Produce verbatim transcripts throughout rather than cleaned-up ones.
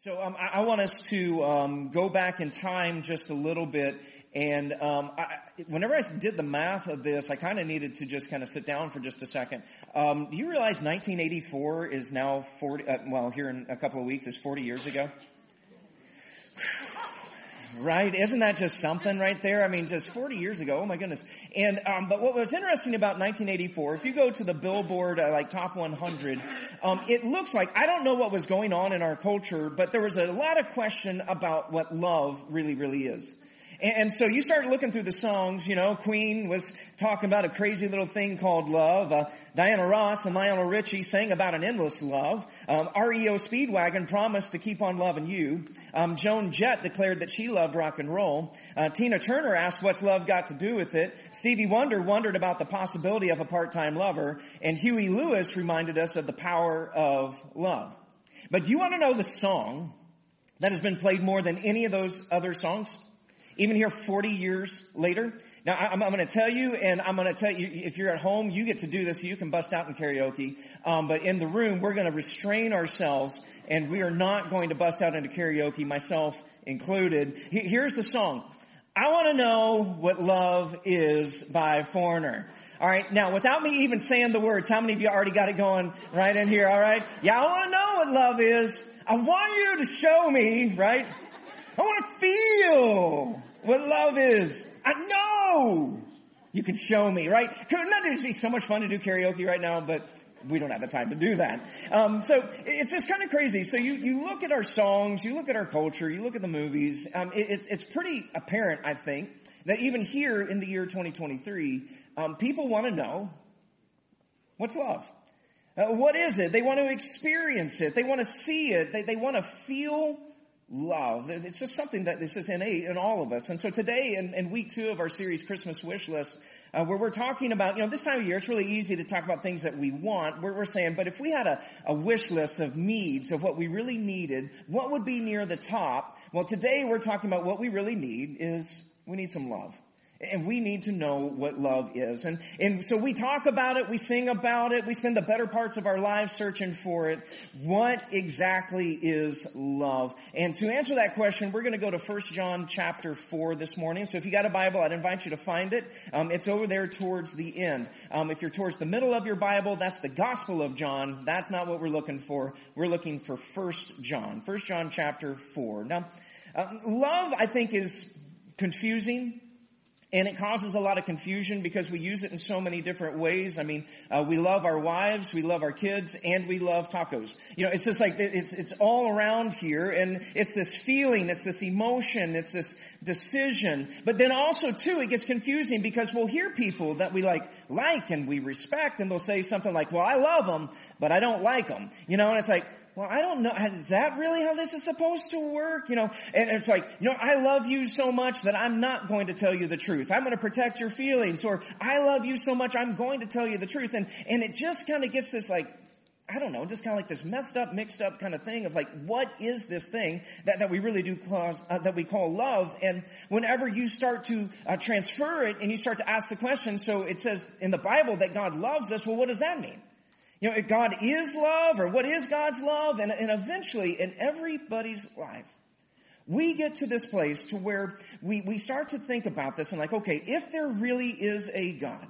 So um, I, I want us to um, go back in time just a little bit, and um, I, whenever I did the math of this, I kind of needed to just kind of sit down for just a second. Um, do you realize nineteen eighty-four is now forty? Uh, well, here in a couple of weeks is forty years ago. Right? Isn't that just something right there? I mean, just forty years ago. Oh my goodness. And, um, but what was interesting about nineteen eighty-four, if you go to the Billboard, uh, like top one hundred, um, it looks like, I don't know what was going on in our culture, but there was a lot of question about what love really, really is. And so you start looking through the songs, you know, Queen was talking about a crazy little thing called love. Uh, Diana Ross and Lionel Richie sang about an endless love. Um, R E O Speedwagon promised to keep on loving you. Um, Joan Jett declared that she loved rock and roll. Uh, Tina Turner asked what's love got to do with it. Stevie Wonder wondered about the possibility of a part-time lover. And Huey Lewis reminded us of the power of love. But do you want to know the song that has been played more than any of those other songs? Even here forty years later. Now, I'm, I'm going to tell you, and I'm going to tell you, if you're at home, you get to do this. You can bust out in karaoke. Um, but in the room, we're going to restrain ourselves, and we are not going to bust out into karaoke, myself included. Here's the song. I Want to Know What Love Is by Foreigner. All right. Now, without me even saying the words, how many of you already got it going right in here? All right. Yeah, I want to know what love is. I want you to show me, right? I want to feel what love is. I know you can show me, right? Couldn't that just be so much fun to do karaoke right now? But we don't have the time to do that. Um, so it's just kind of crazy. So you, you look at our songs, you look at our culture, you look at the movies. Um, it, it's, it's pretty apparent, I think, that even here in the year twenty twenty-three, um, people want to know what's love. Uh, what is it? They want to experience it. They want to see it. They, they want to feel love. It's just something that is just innate in all of us. And so today, in, in week two of our series, Christmas Wish List, uh, where we're talking about, you know, this time of year, it's really easy to talk about things that we want. We're, we're saying, but if we had a, a wish list of needs, of what we really needed, what would be near the top? Well, today we're talking about what we really need is we need some love. And we need to know what love is. And, and so we talk about it, we sing about it, we spend the better parts of our lives searching for it. What exactly is love? And to answer that question, we're going to go to First John chapter four this morning. So if you got a Bible, I'd invite you to find it. Um, it's over there towards the end. Um, if you're towards the middle of your Bible, that's the Gospel of John. That's not what we're looking for. We're looking for First John. First John chapter four. Now, uh, love, I think, is confusing. And it causes a lot of confusion because we use it in so many different ways. I mean, uh, we love our wives, we love our kids, and we love tacos. You know, it's just like, it's, it's all around here, and it's this feeling, it's this emotion, it's this decision. But then also, too, it gets confusing because we'll hear people that we like, like and we respect, and they'll say something like, well, I love them, but I don't like them. You know, and it's like, well, I don't know. Is that really how this is supposed to work? You know, and it's like, you know, I love you so much that I'm not going to tell you the truth. I'm going to protect your feelings. Or I love you so much I'm going to tell you the truth. And, and it just kind of gets this like, I don't know, just kind of like this messed up, mixed up kind of thing of like, what is this thing that, that we really do cause, uh, that we call love? And whenever you start to uh, transfer it and you start to ask the question, so it says in the Bible that God loves us. Well, what does that mean? You know, if God is love, or what is God's love? And, and eventually, in everybody's life, we get to this place to where we, we start to think about this and like, okay, if there really is a God,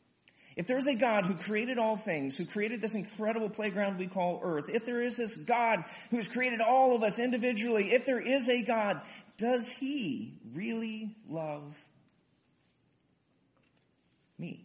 if there is a God who created all things, who created this incredible playground we call earth, if there is this God who has created all of us individually, if there is a God, does he really love me?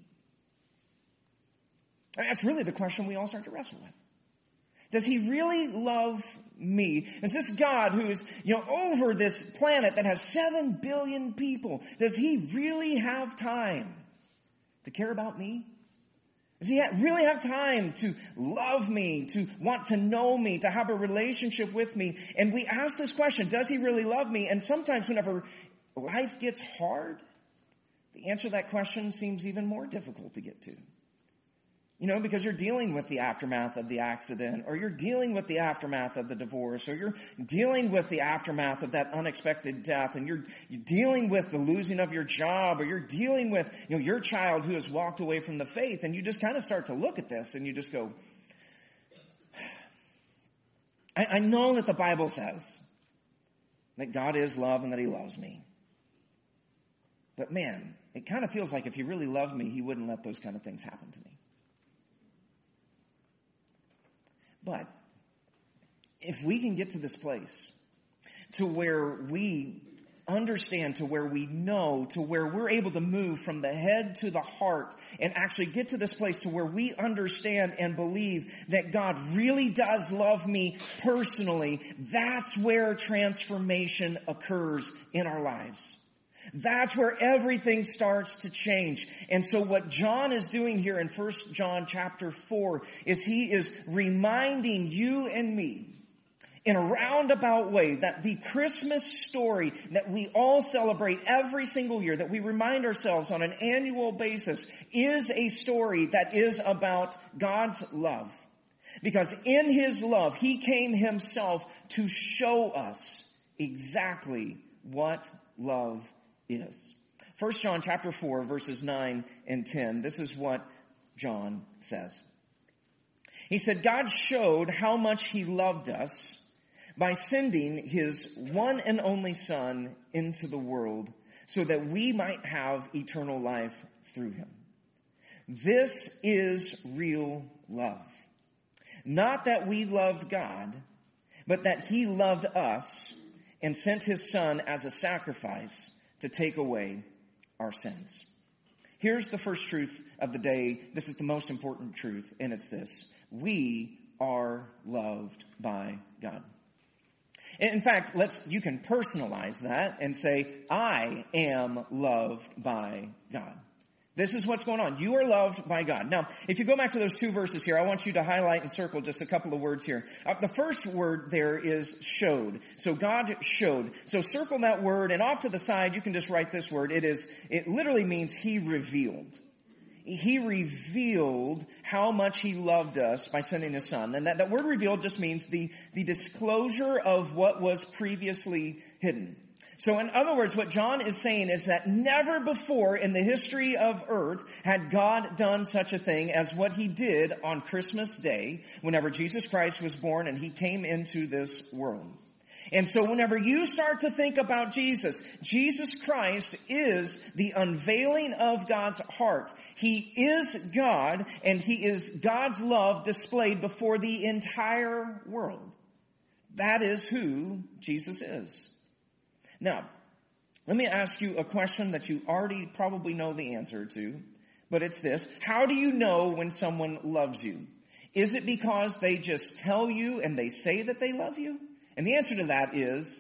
That's really the question we all start to wrestle with. Does he really love me? Is this God who is, you know, over this planet that has seven billion people, does he really have time to care about me? Does he really have time to love me, to want to know me, to have a relationship with me? And we ask this question, does he really love me? And sometimes whenever life gets hard, the answer to that question seems even more difficult to get to. You know, because you're dealing with the aftermath of the accident, or you're dealing with the aftermath of the divorce, or you're dealing with the aftermath of that unexpected death, and you're, you're dealing with the losing of your job, or you're dealing with, you know, your child who has walked away from the faith, and you just kind of start to look at this, and you just go, I, I know that the Bible says that God is love and that he loves me. But man, it kind of feels like if he really loved me, he wouldn't let those kind of things happen to me. But if we can get to this place to where we understand, to where we know, to where we're able to move from the head to the heart and actually get to this place to where we understand and believe that God really does love me personally, that's where transformation occurs in our lives. That's where everything starts to change. And so what John is doing here in First John chapter four is he is reminding you and me in a roundabout way that the Christmas story that we all celebrate every single year, that we remind ourselves on an annual basis, is a story that is about God's love. Because in his love, he came himself to show us exactly what love is. First John chapter four, verses nine and ten. This is what John says. He said, God showed how much he loved us by sending his one and only Son into the world so that we might have eternal life through him. This is real love. Not that we loved God, but that he loved us and sent his Son as a sacrifice to take away our sins. Here's the first truth of the day. This is the most important truth, and it's this. We are loved by God. In fact, let's, you can personalize that and say, I am loved by God. This is what's going on. You are loved by God. Now, if you go back to those two verses here, I want you to highlight and circle just a couple of words here. Uh, the first word there is showed. So God showed. So circle that word, and off to the side, you can just write this word. It is, it literally means he revealed. He revealed how much he loved us by sending his Son. And that, that word revealed just means the, the disclosure of what was previously hidden. So in other words, what John is saying is that never before in the history of earth had God done such a thing as what he did on Christmas Day, whenever Jesus Christ was born and he came into this world. And so whenever you start to think about Jesus, Jesus Christ is the unveiling of God's heart. He is God, and he is God's love displayed before the entire world. That is who Jesus is. Now, let me ask you a question that you already probably know the answer to, but it's this. How do you know when someone loves you? Is it because they just tell you and they say that they love you? And the answer to that is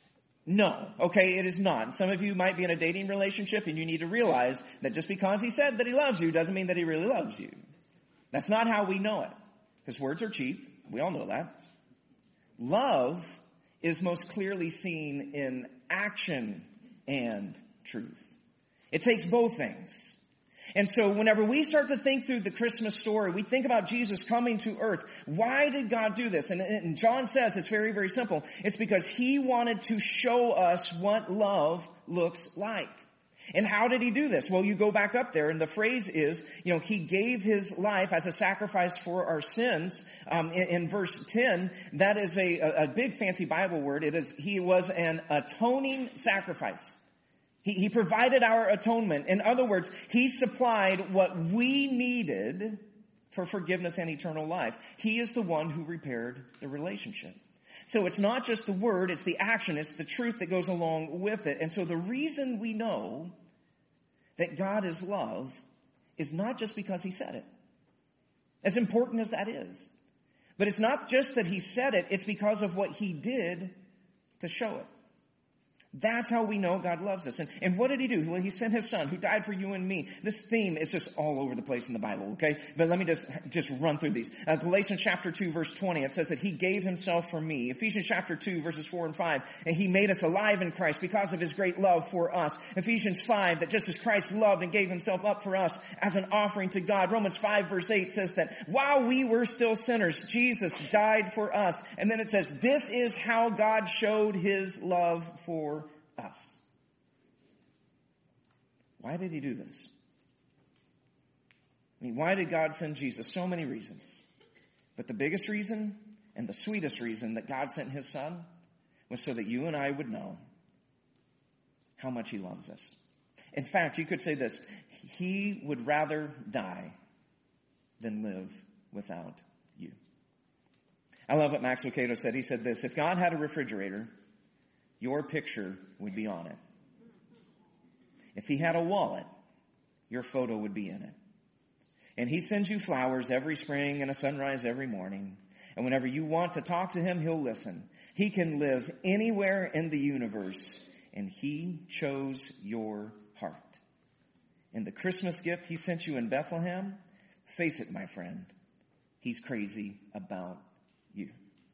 no. Okay, it is not. Some of you might be in a dating relationship and you need to realize that just because he said that he loves you doesn't mean that he really loves you. That's not how we know it. Because words are cheap. We all know that. Love is most clearly seen in action and truth. It takes both things. And so whenever we start to think through the Christmas story, we think about Jesus coming to earth. Why did God do this? And, and John says it's very, very simple. It's because he wanted to show us what love looks like. And how did he do this? Well, you go back up there, and the phrase is, you know, he gave his life as a sacrifice for our sins. Um, in, in verse ten, that is a, a big fancy Bible word. It is, he was an atoning sacrifice. He, he provided our atonement. In other words, he supplied what we needed for forgiveness and eternal life. He is the one who repaired the relationship. So it's not just the word, it's the action, it's the truth that goes along with it. And so the reason we know that God is love is not just because he said it. As important as that is. But it's not just that he said it, it's because of what he did to show it. That's how we know God loves us. And, and what did he do? Well, he sent his Son who died for you and me. This theme is just all over the place in the Bible, okay? But let me just, just run through these. Uh, Galatians chapter two, verse twenty, it says that he gave himself for me. Ephesians chapter two, verses four and five, and he made us alive in Christ because of his great love for us. Ephesians five, that just as Christ loved and gave himself up for us as an offering to God. Romans five, verse eight says that while we were still sinners, Jesus died for us. And then it says, this is how God showed his love for us. Why did he do this? I mean, why did God send Jesus? So many reasons. But the biggest reason And the sweetest reason that God sent his son was so that you and I would know how much he loves us. In fact, you could say this: he would rather die than live without you. I love what Max Lucado said. He said this: if God had a refrigerator, your picture would be on it. If he had a wallet, your photo would be in it. And he sends you flowers every spring and a sunrise every morning. And whenever you want to talk to him, he'll listen. He can live anywhere in the universe, and he chose your heart. And the Christmas gift he sent you in Bethlehem, face it, my friend, he's crazy about you.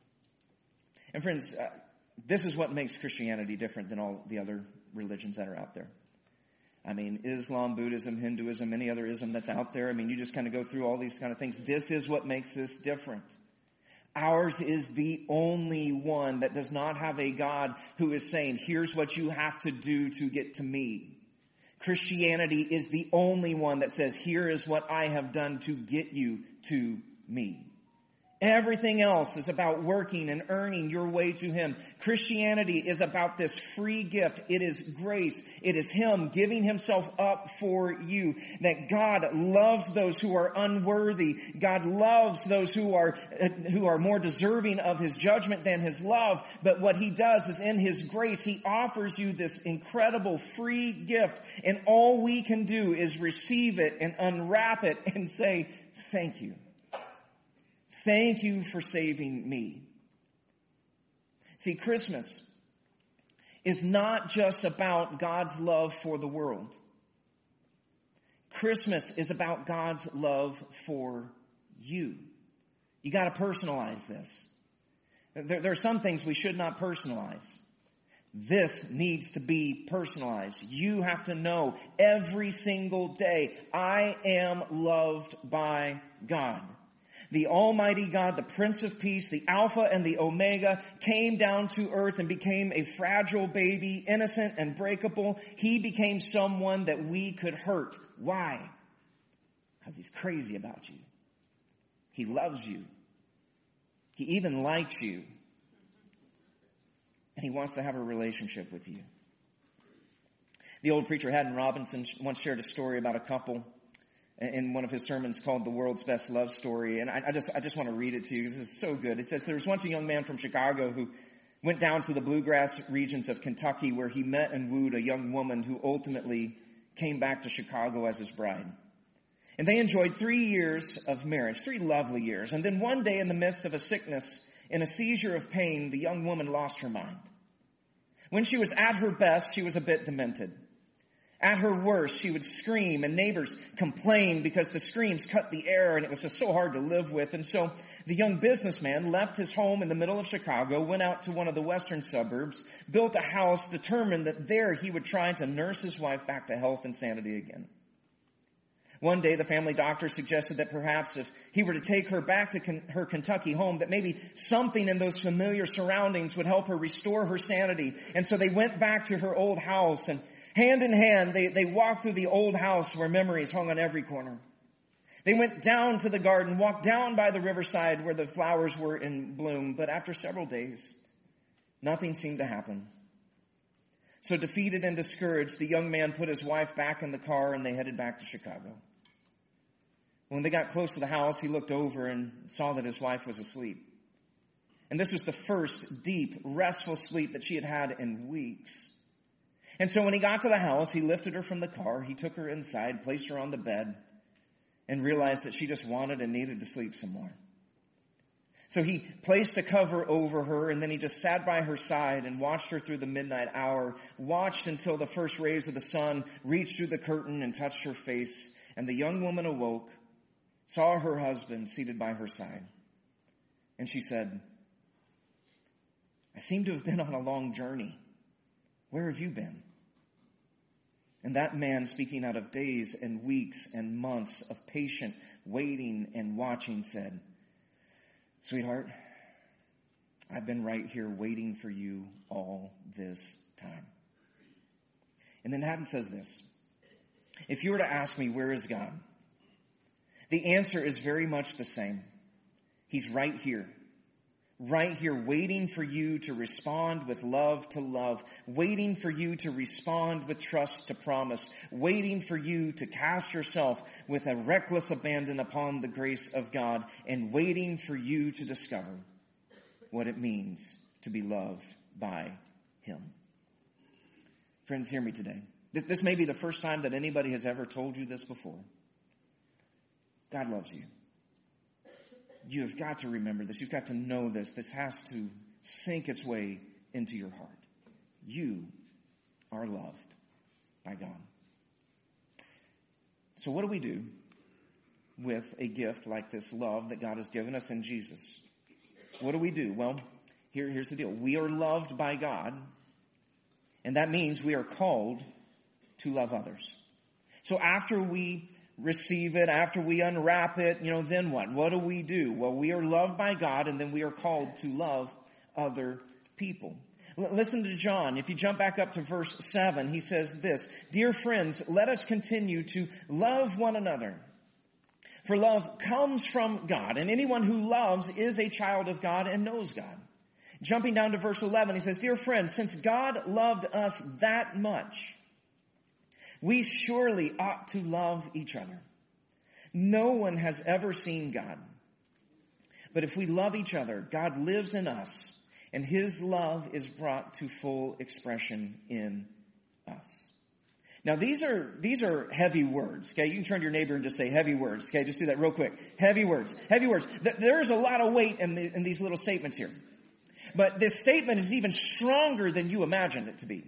And friends, uh, this is what makes Christianity different than all the other religions that are out there. I mean, Islam, Buddhism, Hinduism, any other ism that's out there. I mean, you just kind of go through all these kind of things. This is what makes this different. Ours is the only one that does not have a God who is saying, here's what you have to do to get to me. Christianity is the only one that says, here is what I have done to get you to me. Everything else is about working and earning your way to him. Christianity is about this free gift. It is grace. It is him giving himself up for you. That God loves those who are unworthy. God loves those who are, uh, who are more deserving of his judgment than his love. But what he does is in his grace, he offers you this incredible free gift. And all we can do is receive it and unwrap it and say, thank you. Thank you for saving me. See, Christmas is not just about God's love for the world. Christmas is about God's love for you. You got to personalize this. There, there are some things we should not personalize. This needs to be personalized. You have to know every single day, I am loved by God. The Almighty God, the Prince of Peace, the Alpha and the Omega, came down to earth and became a fragile baby, innocent and breakable. He became someone that we could hurt. Why? Because he's crazy about you. He loves you. He even likes you. And he wants to have a relationship with you. The old preacher Haddon Robinson once shared a story about a couple in one of his sermons called The World's Best Love Story. And I, I just I just want to read it to you because it's so good. It says, there was once a young man from Chicago who went down to the bluegrass regions of Kentucky where he met and wooed a young woman who ultimately came back to Chicago as his bride. And they enjoyed three years of marriage, three lovely years. And then one day in the midst of a sickness, in a seizure of pain, the young woman lost her mind. When she was at her best, she was a bit demented. At her worst, she would scream, and neighbors complained because the screams cut the air and it was just so hard to live with. And so the young businessman left his home in the middle of Chicago, went out to one of the western suburbs, built a house, determined that there he would try to nurse his wife back to health and sanity again. One day, the family doctor suggested that perhaps if he were to take her back to con- her Kentucky home, that maybe something in those familiar surroundings would help her restore her sanity. And so they went back to her old house, and hand in hand, they, they walked through the old house where memories hung on every corner. They went down to the garden, walked down by the riverside where the flowers were in bloom. But after several days, nothing seemed to happen. So defeated and discouraged, the young man put his wife back in the car and they headed back to Chicago. When they got close to the house, he looked over and saw that his wife was asleep. And this was the first deep, restful sleep that she had had in weeks. And so when he got to the house, he lifted her from the car, he took her inside, placed her on the bed, and realized that she just wanted and needed to sleep some more. So he placed a cover over her, and then he just sat by her side and watched her through the midnight hour, watched until the first rays of the sun reached through the curtain and touched her face. And the young woman awoke, saw her husband seated by her side, and she said, "I seem to have been on a long journey. Where have you been?" And that man, speaking out of days and weeks and months of patient waiting and watching, said, "Sweetheart, I've been right here waiting for you all this time." And then Haddon says this: if you were to ask me, where is God? The answer is very much the same. He's right here, right here, waiting for you to respond with love to love, waiting for you to respond with trust to promise, waiting for you to cast yourself with a reckless abandon upon the grace of God, and waiting for you to discover what it means to be loved by Him. Friends, hear me today. This, this may be the first time that anybody has ever told you this before. God loves you. You have got to remember this. You've got to know this. This has to sink its way into your heart. You are loved by God. So what do we do with a gift like this love that God has given us in Jesus? What do we do? Well, here, here's the deal. We are loved by God, and that means we are called to love others. So after we receive it, after we unwrap it, you know, then what? What do we do? Well, we are loved by God, and then we are called to love other people. L- listen to John. If you jump back up to verse seven, he says this, "Dear friends, let us continue to love one another. For love comes from God, and anyone who loves is a child of God and knows God." Jumping down to verse eleven, he says, "Dear friends, since God loved us that much, we surely ought to love each other. No one has ever seen God. But if we love each other, God lives in us, and His love is brought to full expression in us." Now these are, these are heavy words, okay? You can turn to your neighbor and just say heavy words, okay? Just do that real quick. Heavy words. Heavy words. There is a lot of weight in, the, in these little statements here. But this statement is even stronger than you imagined it to be.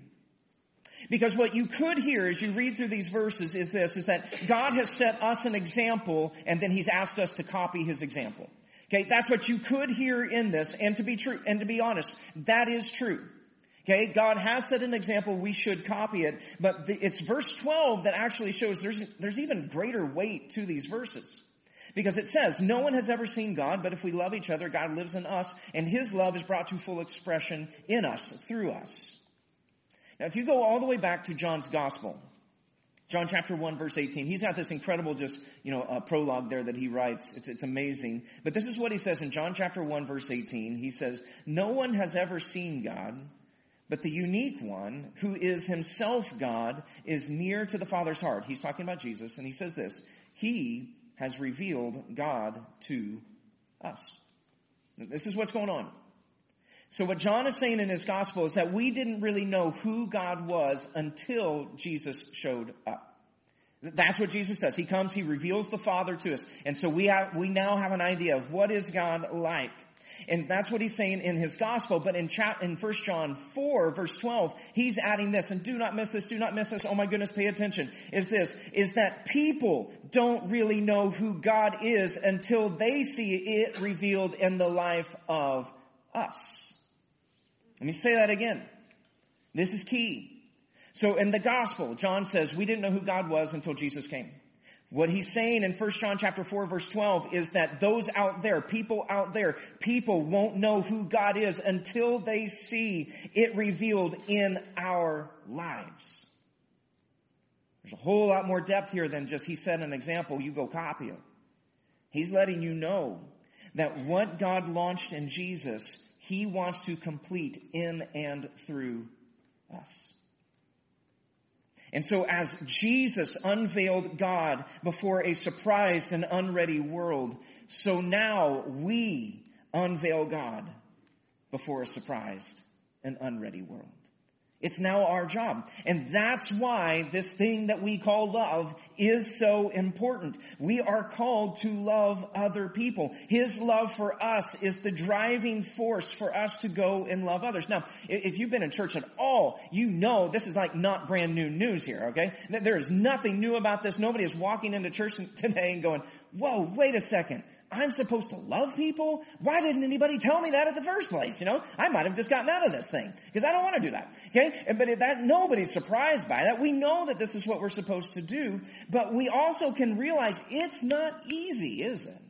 Because what you could hear as you read through these verses is this, is that God has set us an example, and then He's asked us to copy His example. Okay, that's what you could hear in this, and to be true, and to be honest, that is true. Okay, God has set an example, we should copy it, but the, it's verse twelve that actually shows there's, there's even greater weight to these verses. Because it says, no one has ever seen God, but if we love each other, God lives in us, and His love is brought to full expression in us, through us. Now, if you go all the way back to John's Gospel, John chapter one, verse eighteen, he's got this incredible just, you know, uh, prologue there that he writes. It's, it's amazing. But this is what he says in John chapter one, verse eighteen. He says, "No one has ever seen God, but the unique one, who is Himself God, is near to the Father's heart." He's talking about Jesus, and he says this, "He has revealed God to us." This is what's going on. So what John is saying in his gospel is that we didn't really know who God was until Jesus showed up. That's what Jesus says. He comes, He reveals the Father to us. And so we have, we now have an idea of what is God like. And that's what he's saying in his gospel. But in chat, in First John four, verse twelve, he's adding this, and do not miss this, do not miss this. Oh my goodness, pay attention. Is this, is that people don't really know who God is until they see it revealed in the life of us. Let me say that again. This is key. So in the gospel, John says we didn't know who God was until Jesus came. What he's saying in First John chapter four, verse twelve is that those out there, people out there, people won't know who God is until they see it revealed in our lives. There's a whole lot more depth here than just He set an example, you go copy it. He's letting you know that what God launched in Jesus, He wants to complete in and through us. And so as Jesus unveiled God before a surprised and unready world, so now we unveil God before a surprised and unready world. It's now our job. And that's why this thing that we call love is so important. We are called to love other people. His love for us is the driving force for us to go and love others. Now, if you've been in church at all, you know this is like not brand new news here, okay? There is nothing new about this. Nobody is walking into church today and going, whoa, wait a second. I'm supposed to love people? Why didn't anybody tell me that at the first place? You know, I might have just gotten out of this thing because I don't want to do that. Okay. But that, nobody's surprised by that. We know that this is what we're supposed to do, but we also can realize it's not easy, is it?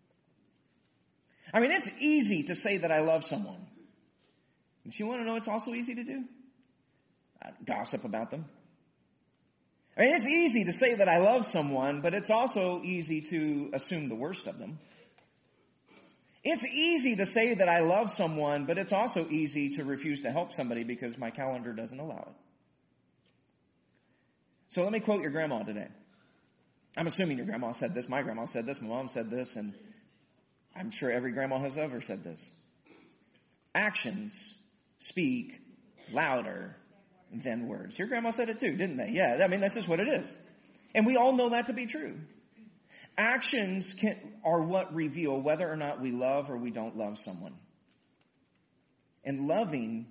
I mean, it's easy to say that I love someone. But you want to know what's also easy to do? Uh, gossip about them. I mean, it's easy to say that I love someone, but it's also easy to assume the worst of them. It's easy to say that I love someone, but it's also easy to refuse to help somebody because my calendar doesn't allow it. So let me quote your grandma today. I'm assuming your grandma said this, my grandma said this, my mom said this, and I'm sure every grandma has ever said this. Actions speak louder than words. Your grandma said it too, didn't they? Yeah, I mean, that's just what it is. And we all know that to be true. Actions can, are what reveal whether or not we love or we don't love someone. And loving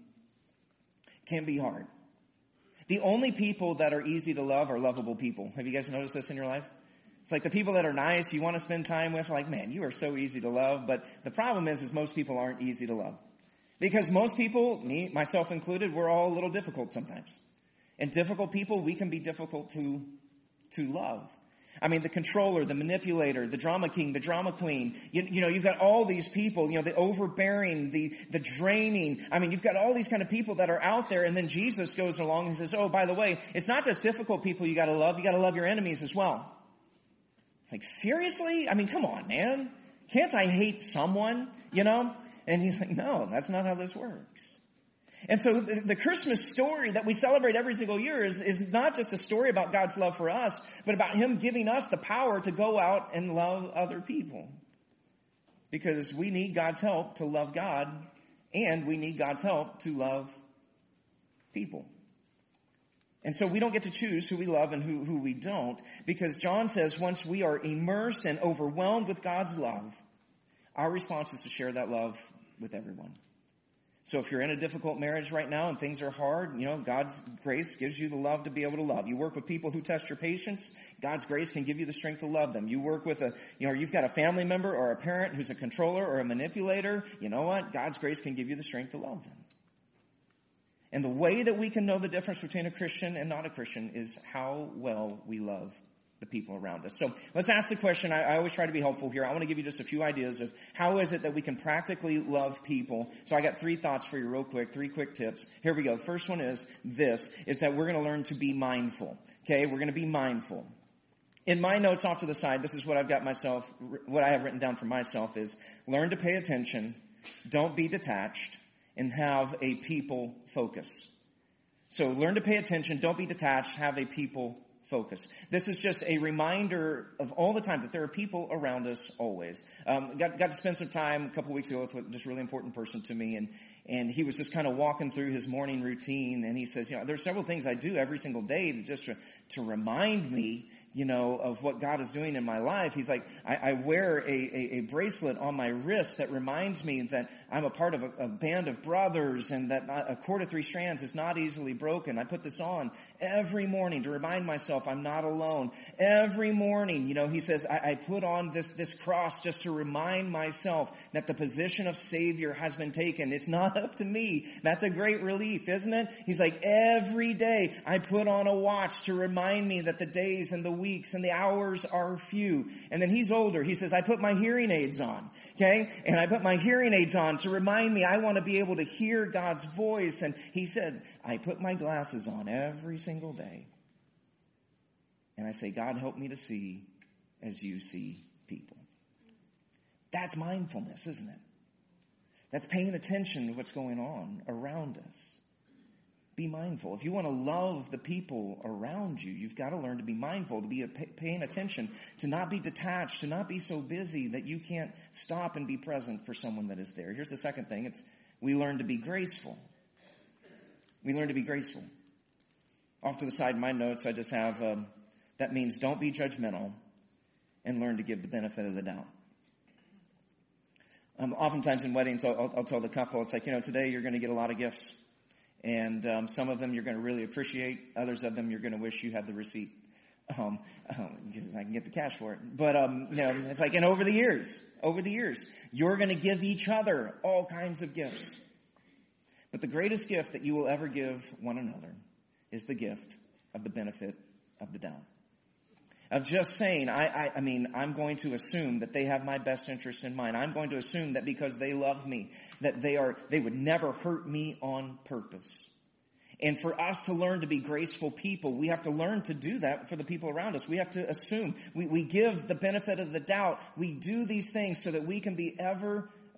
can be hard. The only people that are easy to love are lovable people. Have you guys noticed this in your life? It's like the people that are nice, you want to spend time with, like, man, you are so easy to love. But the problem is, is most people aren't easy to love. Because most people, me, myself included, we're all a little difficult sometimes. And difficult people, we can be difficult to, to love. I mean, the controller, the manipulator, the drama king, the drama queen. You, you know, you've got all these people, you know, the overbearing, the, the draining. I mean, you've got all these kind of people that are out there. And then Jesus goes along and says, oh, by the way, it's not just difficult people you got to love. You got to love your enemies as well. Like, seriously? I mean, come on, man. Can't I hate someone, you know? And he's like, no, that's not how this works. And so the, the Christmas story that we celebrate every single year is, is not just a story about God's love for us, but about Him giving us the power to go out and love other people. Because we need God's help to love God, and we need God's help to love people. And so we don't get to choose who we love and who, who we don't, because John says once we are immersed and overwhelmed with God's love, our response is to share that love with everyone. So if you're in a difficult marriage right now and things are hard, you know, God's grace gives you the love to be able to love. You work with people who test your patience, God's grace can give you the strength to love them. You work with a, you know, you've got a family member or a parent who's a controller or a manipulator, you know what? God's grace can give you the strength to love them. And the way that we can know the difference between a Christian and not a Christian is how well we love the people around us. So let's ask the question. I, I always try to be helpful here. I want to give you just a few ideas of how is it that we can practically love people. So I got three thoughts for you real quick, three quick tips. Here we go. First one is this, is that we're going to learn to be mindful. Okay, we're going to be mindful. In my notes off to the side, this is what I've got myself, what I have written down for myself is learn to pay attention, don't be detached, and have a people focus. So learn to pay attention, don't be detached, have a people focus. This is just a reminder of all the time that there are people around us always. Um, got, got to spend some time a couple weeks ago with just a really important person to me, and and he was just kind of walking through his morning routine, and he says, you know, there's several things I do every single day to just to, to remind me, you know, of what God is doing in my life. He's like, I, I wear a, a, a bracelet on my wrist that reminds me that I'm a part of a, a band of brothers and that a cord of three strands is not easily broken. I put this on every morning to remind myself I'm not alone. Every morning, you know, he says, I, I put on this, this cross just to remind myself that the position of Savior has been taken. It's not up to me. That's a great relief, isn't it? He's like, every day I put on a watch to remind me that the days and the weeks and the hours are few. And then he's older. He says, I put my hearing aids on. Okay? And I put my hearing aids on to remind me I want to be able to hear God's voice. And he said, I put my glasses on every single day. And I say, God, help me to see as you see people. That's mindfulness, isn't it? That's paying attention to what's going on around us. Be mindful. If you want to love the people around you, you've got to learn to be mindful, to be paying attention, to not be detached, to not be so busy that you can't stop and be present for someone that is there. Here's the second thing. It's we learn to be graceful. We learn to be graceful. Off to the side in my notes, I just have, um, that means don't be judgmental and learn to give the benefit of the doubt. Um, oftentimes in weddings, I'll, I'll tell the couple, it's like, you know, today you're going to get a lot of gifts. And um, some of them you're going to really appreciate. Others of them you're going to wish you had the receipt. Um, um, because I can get the cash for it. But, um, you know, it's like, and over the years, over the years, you're going to give each other all kinds of gifts. But the greatest gift that you will ever give one another is the gift of the benefit of the doubt. Of just saying, I, I, I mean, I'm going to assume that they have my best interest in mind. I'm going to assume that because they love me, that they are, they would never hurt me on purpose. And for us to learn to be graceful people, we have to learn to do that for the people around us. We have to assume. We, we give the benefit of the doubt. We do these things so that we can be ever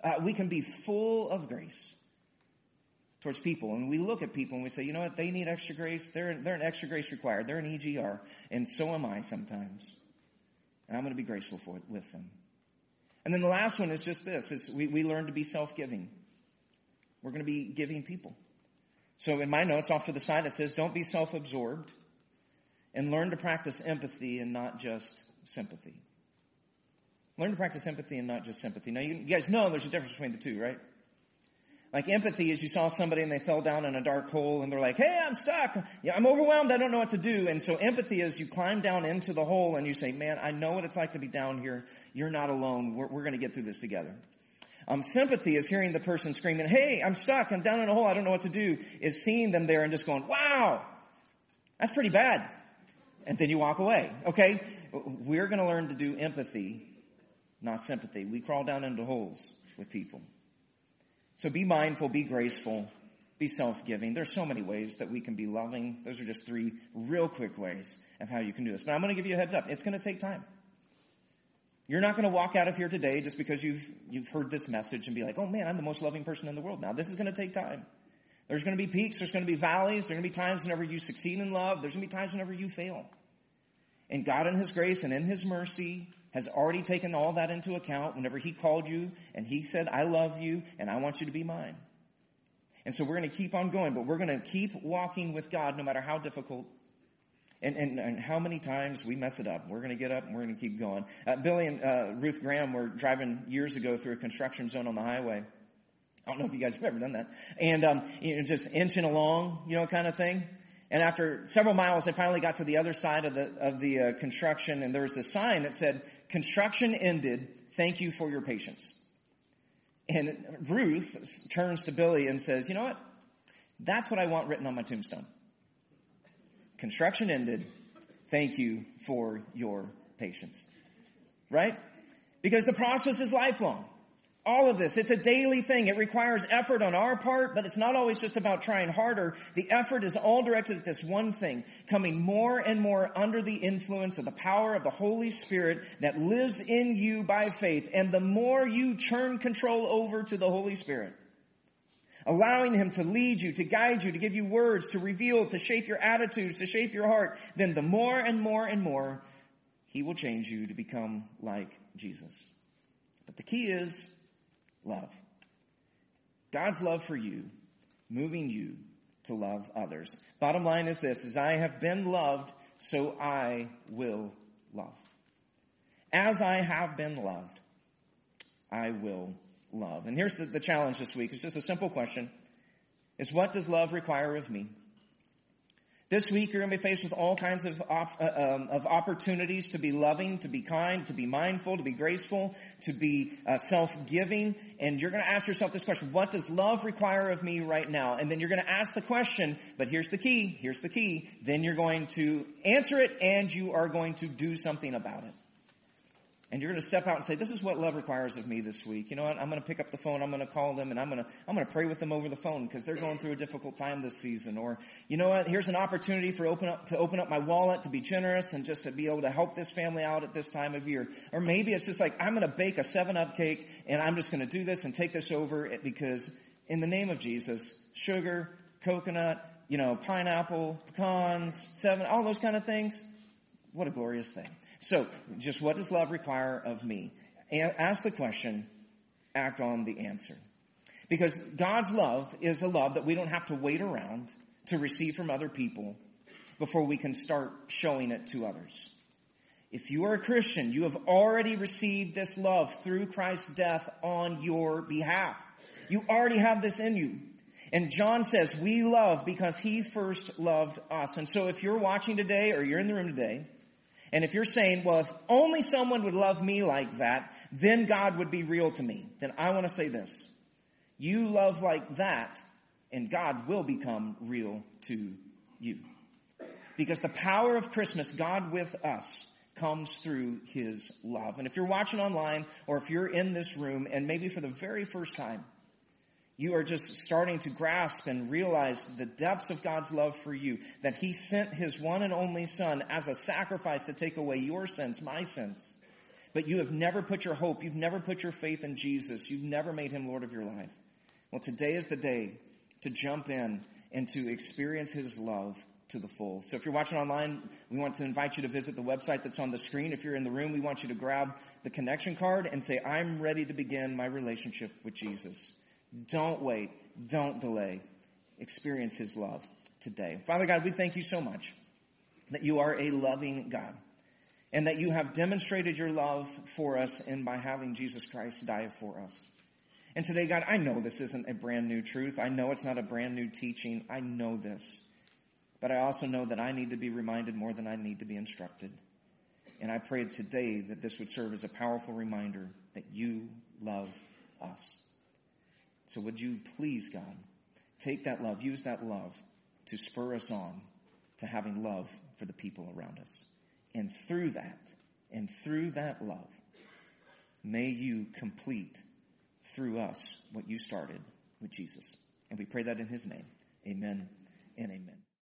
uh, we can be full of grace towards people. And we look at people and we say, you know what, they need extra grace. They're, they're an extra grace required. They're an E G R. And so am I sometimes. And I'm going to be graceful for, with them. And then the last one is just this. Is we, we learn to be self-giving. We're going to be giving people. So in my notes off to the side, it says, don't be self-absorbed and learn to practice empathy and not just sympathy. Learn to practice empathy and not just sympathy. Now, you, you guys know there's a difference between the two, right? Like empathy is you saw somebody and they fell down in a dark hole and they're like, hey, I'm stuck. Yeah, I'm overwhelmed. I don't know what to do. And so empathy is you climb down into the hole and you say, man, I know what it's like to be down here. You're not alone. We're, we're going to get through this together. Um, sympathy is hearing the person screaming, hey, I'm stuck. I'm down in a hole. I don't know what to do. Is seeing them there and just going, wow, that's pretty bad. And then you walk away. Okay. We're going to learn to do empathy, not sympathy. We crawl down into holes with people. So be mindful, be graceful, be self-giving. There's so many ways that we can be loving. Those are just three real quick ways of how you can do this. But I'm going to give you a heads up. It's going to take time. You're not going to walk out of here today just because you've you've heard this message and be like, oh man, I'm the most loving person in the world now. This is going to take time. There's going to be peaks. There's going to be valleys. There's going to be times whenever you succeed in love. There's going to be times whenever you fail. And God in His grace and in His mercy has already taken all that into account whenever He called you and He said, I love you and I want you to be mine. And so we're going to keep on going, but we're going to keep walking with God no matter how difficult and, and, and how many times we mess it up. We're going to get up and we're going to keep going. Uh, Billy and uh, Ruth Graham were driving years ago through a construction zone on the highway. I don't know if you guys have ever done that. And um, you know, just inching along, you know, kind of thing. And after several miles, they finally got to the other side of the of the uh, construction, and there was a sign that said, construction ended, thank you for your patience. And Ruth turns to Billy and says, you know what? That's what I want written on my tombstone. Construction ended, thank you for your patience. Right? Because the process is lifelong. All of this, it's a daily thing. It requires effort on our part, but it's not always just about trying harder. The effort is all directed at this one thing, coming more and more under the influence of the power of the Holy Spirit that lives in you by faith. And the more you turn control over to the Holy Spirit, allowing Him to lead you, to guide you, to give you words, to reveal, to shape your attitudes, to shape your heart, then the more and more and more He will change you to become like Jesus. But the key is love. God's love for you, moving you to love others. Bottom line is this, is I have been loved, so I will love. As I have been loved, I will love. And here's the, the challenge this week. It's just a simple question. It's what does love require of me? This week you're going to be faced with all kinds of op- uh, um, of opportunities to be loving, to be kind, to be mindful, to be graceful, to be uh, self-giving. And you're going to ask yourself this question, what does love require of me right now? And then you're going to ask the question, but here's the key, here's the key. Then you're going to answer it and you are going to do something about it. And you're going to step out and say, this is what love requires of me this week. You know what? I'm going to pick up the phone. I'm going to call them and I'm going to, I'm going to pray with them over the phone because they're going through a difficult time this season. Or, you know what? Here's an opportunity for open up, to open up my wallet, to be generous and just to be able to help this family out at this time of year. Or maybe it's just like, I'm going to bake a seven up cake and I'm just going to do this and take this over because in the name of Jesus, sugar, coconut, you know, pineapple, pecans, seven, all those kind of things. What a glorious thing. So, just what does love require of me? Ask the question, act on the answer. Because God's love is a love that we don't have to wait around to receive from other people before we can start showing it to others. If you are a Christian, you have already received this love through Christ's death on your behalf. You already have this in you. And John says, we love because He first loved us. And so if you're watching today or you're in the room today, and if you're saying, well, if only someone would love me like that, then God would be real to me. Then I want to say this. You love like that, and God will become real to you. Because the power of Christmas, God with us, comes through His love. And if you're watching online, or if you're in this room, and maybe for the very first time, you are just starting to grasp and realize the depths of God's love for you, that He sent His one and only Son as a sacrifice to take away your sins, my sins, but you have never put your hope, you've never put your faith in Jesus, you've never made him Lord of your life. Well, today is the day to jump in and to experience his love to the full. So if you're watching online, we want to invite you to visit the website that's on the screen. If you're in the room, we want you to grab the connection card and say, I'm ready to begin my relationship with Jesus. Don't wait. Don't delay. Experience his love today. Father God, we thank you so much that you are a loving God and that you have demonstrated your love for us and by having Jesus Christ die for us. And today, God, I know this isn't a brand new truth. I know it's not a brand new teaching. I know this. But I also know that I need to be reminded more than I need to be instructed. And I pray today that this would serve as a powerful reminder that you love us. So would you please, God, take that love, use that love to spur us on to having love for the people around us. And through that, and through that love, may you complete through us what you started with Jesus. And we pray that in his name. Amen.